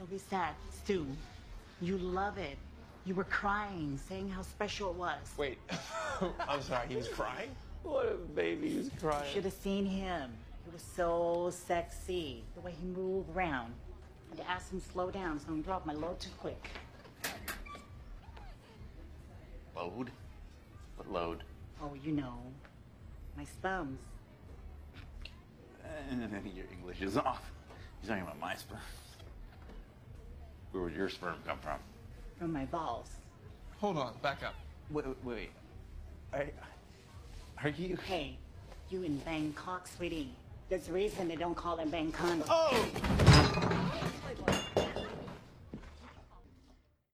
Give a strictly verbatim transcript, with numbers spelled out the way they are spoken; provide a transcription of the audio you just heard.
Don't be sad, Stu. You love it. You were crying, saying how special it was. Wait, I'm sorry, he was crying? What a baby, he was crying. You should have seen him. He was so sexy. The way he moved around. I had to ask him to slow down so I don't drop my load too quick. Load? What load? Oh, you know, my sperms. Uh, your English is off. You're talking about my sperm. Where would your sperm come from? From my balls. Hold on, back up. Wait, wait, wait. Are, are you... Hey, you in Bangkok, sweetie. There's a reason they don't call it Bangkok. Oh!